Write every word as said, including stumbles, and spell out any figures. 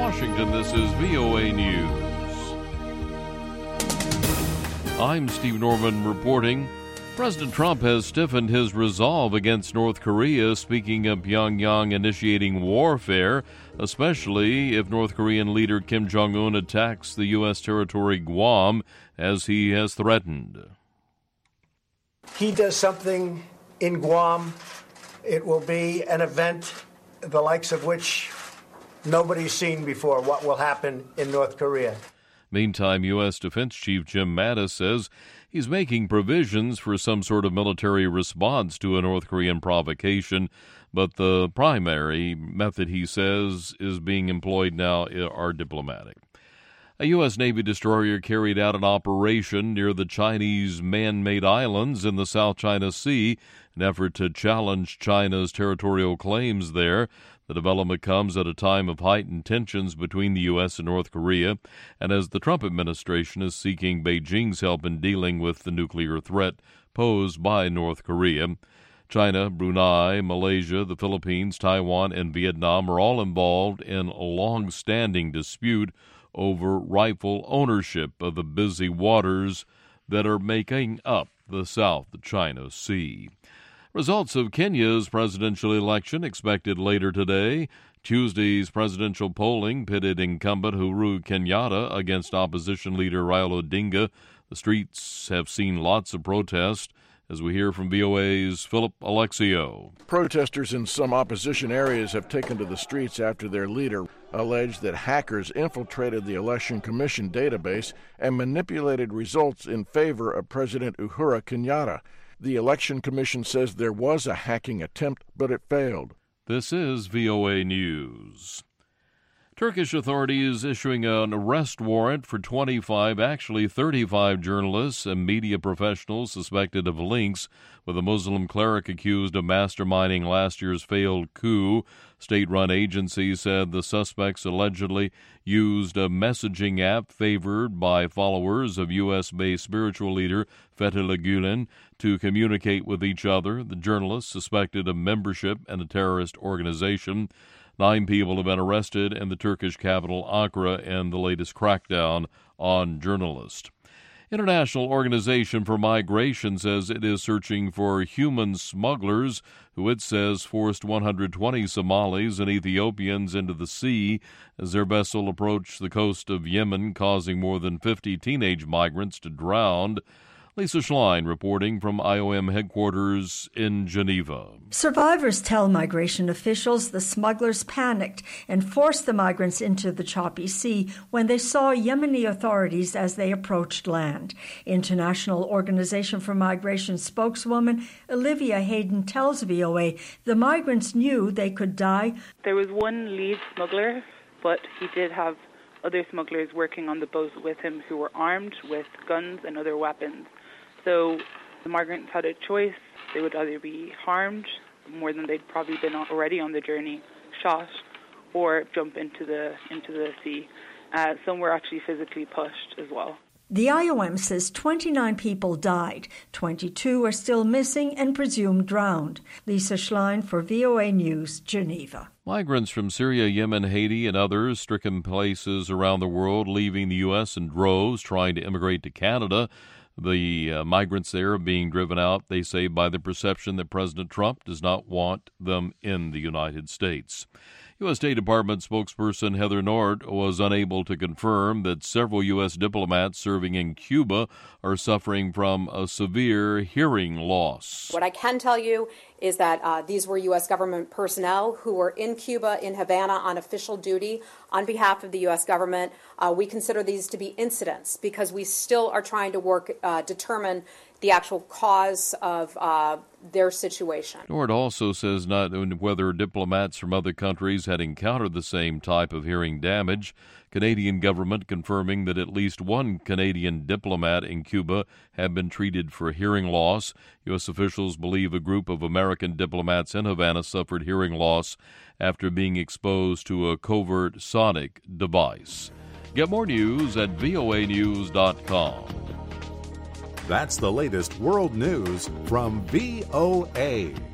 Washington, this is V O A News. I'm Steve Norman reporting. President Trump has stiffened his resolve against North Korea, speaking of Pyongyang initiating warfare, especially if North Korean leader Kim Jong-un attacks the U S territory Guam, as he has threatened. He does something in Guam, it will be an event the likes of which nobody's seen before, what will happen in North Korea. Meantime, U S. Defense Chief Jim Mattis says he's making provisions for some sort of military response to a North Korean provocation, but the primary method, he says, is being employed now are diplomatic. A U S. Navy destroyer carried out an operation near the Chinese man-made islands in the South China Sea, an effort to challenge China's territorial claims there. The development comes at a time of heightened tensions between the U S and North Korea, and as the Trump administration is seeking Beijing's help in dealing with the nuclear threat posed by North Korea. China, Brunei, Malaysia, the Philippines, Taiwan, and Vietnam are all involved in a long-standing dispute over rightful ownership of the busy waters that are making up the South China Sea. Results of Kenya's presidential election expected later today. Tuesday's presidential polling pitted incumbent Uhuru Kenyatta against opposition leader Raila Odinga. The streets have seen lots of protest, as we hear from V O A's Philip Alexio. Protesters in some opposition areas have taken to the streets after their leader alleged that hackers infiltrated the Election Commission database and manipulated results in favor of President Uhuru Kenyatta. The Election Commission says there was a hacking attempt, but it failed. This is V O A News. Turkish authorities issuing an arrest warrant for twenty-five, actually thirty-five journalists and media professionals suspected of links with a Muslim cleric accused of masterminding last year's failed coup. State-run agencies said the suspects allegedly used a messaging app favored by followers of U S-based spiritual leader Fethullah Gulen to communicate with each other. The journalists suspected of membership in a terrorist organization. Nine people have been arrested in the Turkish capital Ankara in the latest crackdown on journalists. International Organization for Migration says it is searching for human smugglers who it says forced one hundred twenty Somalis and Ethiopians into the sea as their vessel approached the coast of Yemen, causing more than fifty teenage migrants to drown. Lisa Schlein reporting from I O M headquarters in Geneva. Survivors tell migration officials the smugglers panicked and forced the migrants into the choppy sea when they saw Yemeni authorities as they approached land. International Organization for Migration spokeswoman Olivia Hayden tells V O A the migrants knew they could die. There was one lead smuggler, but he did have other smugglers working on the boat with him who were armed with guns and other weapons. So the migrants had a choice. They would either be harmed more than they'd probably been already on the journey, shot, or jump into the into the sea. Uh, some were actually physically pushed as well. The I O M says twenty-nine people died, twenty-two are still missing and presumed drowned. Lisa Schlein for V O A News, Geneva. Migrants from Syria, Yemen, Haiti, and others stricken places around the world leaving the U S in droves trying to immigrate to Canada. The uh, migrants there are being driven out, they say, by the perception that President Trump does not want them in the United States. U S. State Department spokesperson Heather Nauert was unable to confirm that several U S diplomats serving in Cuba are suffering from a severe hearing loss. What I can tell you is that uh, these were U S government personnel who were in Cuba, in Havana, on official duty on behalf of the U S government. Uh, we consider these to be incidents because we still are trying to work, uh, determine the actual cause of uh, their situation. Nauert also says not whether diplomats from other countries had encountered the same type of hearing damage. Canadian government confirming that at least one Canadian diplomat in Cuba had been treated for hearing loss. U S officials believe a group of American diplomats in Havana suffered hearing loss after being exposed to a covert sonic device. Get more news at V O A news dot com. That's the latest world news from V O A.